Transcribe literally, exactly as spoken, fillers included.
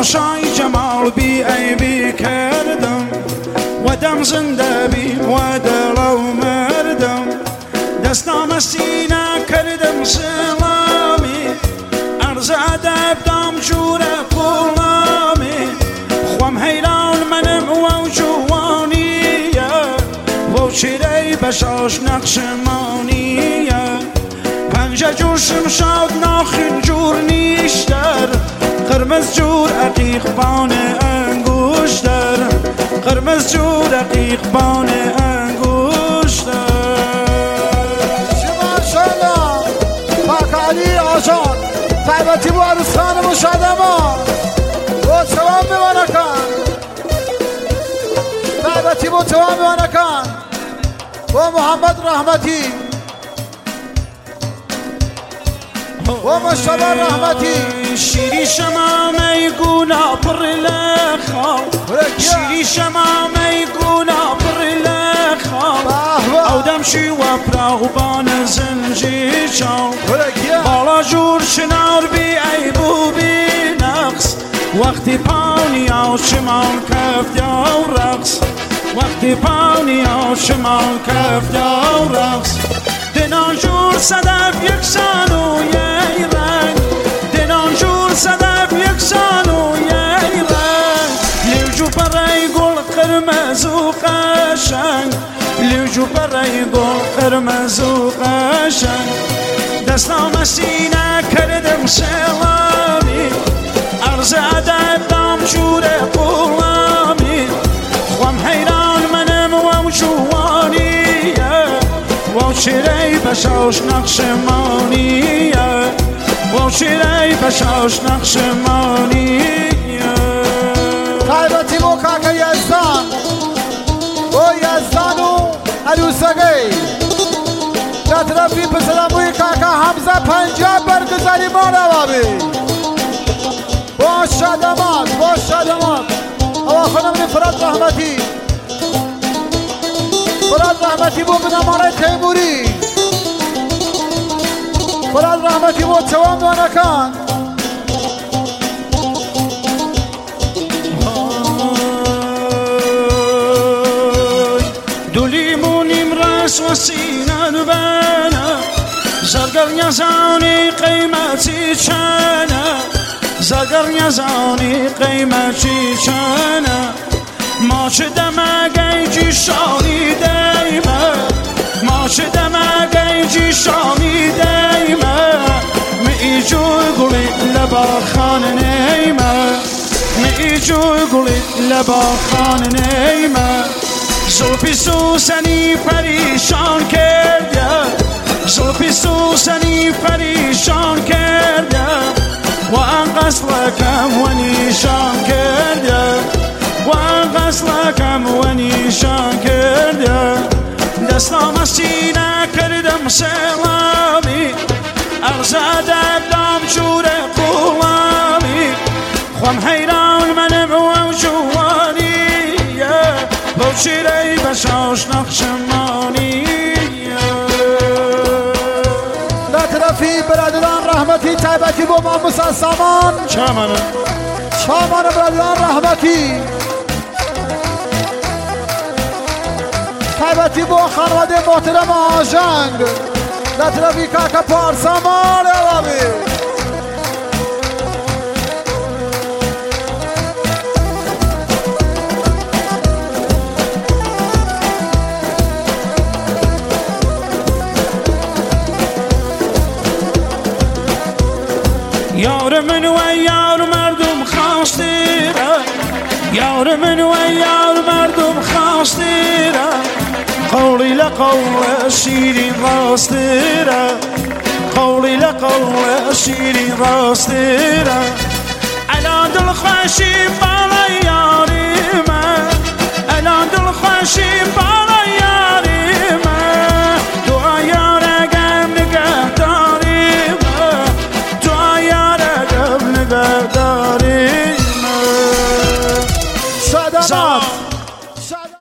تماشای جمال بی عیبی کردم و دم زنده بی و دلو مردم دستام سینه کردم سلامی عرض ادب دام جور قلامی خوام حیران منم و جوانیه و چیره بشاش نقش مانیه پنجه جور شمشاد ناخن جور نیشتر قرمز جور عقیق بان انگوشتر قرمز جور عقیق بان انگوشتر ماشاءالله پاک علی آجان طیبتی بو عروس خانم و شادما و توام بمانکان طیبتی بو توام بمانکان و محمد رحمتی و مشتبه رحمتی شیری شمامه گونا پر لخا شیری شمامه گونا پر لخا او دمشی و پراغبان زنجی چاو بالا جور شنار بی عیب و بی نقص وقتی پانی او شمال کفت یا رقص وقتی پانی او شمال کفت یا رقص دنان جور صدف یکسان و یه رنگ دنان جور صدف یکسان و یه رنگ لیوجو برای گل قرمز و قشنگ لیوجو برای گل قرمز و قشنگ دستام سینه کردم سلامی عرض ادب دام جور قلامی خوام حیران منم و جوانیه و چیره بشاش نقش مانیه و چیره بشاش نقش مانیه طیبتی بو کاکا یزدان و یزدان و عروسگی در طرفی پسرم بوی کاکا حمزه پنجاب برگزاری ما روابی با شادمات با شادمات اوا خانم فراد رحمتی فراد رحمتی بو بناماره تیموری فراد رحمتی بو توام دوانکان دولیمونیم رس و سینه بنا زرگر یزانی قیمتی چنه زرگر یزانی قیمتی چنه ما چه دمگی جیشانی دیمه ما چه دمگی جیشانی دیمه می جوی گلی لبا خان نیمه می جوی گلی لبا خان نیمه زلفی سوسنی پریشان کرده زلفی سوسنی پریشان کرده و انقص لکم و نیشان کرده و غسلکم و نیشان کرده دستام سینه کردم سلامی عرض ادب دام جور قلامی خوام حیران منم و جوانیه با چیره بشاش نقش مانیه در طرفی برادران رحمتی طیبتی با ما موسی سامان چامانه چامان برادران رحمتی طیبتی با خانواده محترم آژنگ در طرفی کاکا پارسامان عربی یار من و یار مردم خواستیره یار من و یار مردم خواستیره قولی لقول شیرین راستیره قولی لقول شیرین راستیره الان دل خوشی بالا یاری من الان دل خوشی بالا یاری من دعا یارگم نگه داری من دعا یارگم نگه داری من صدمات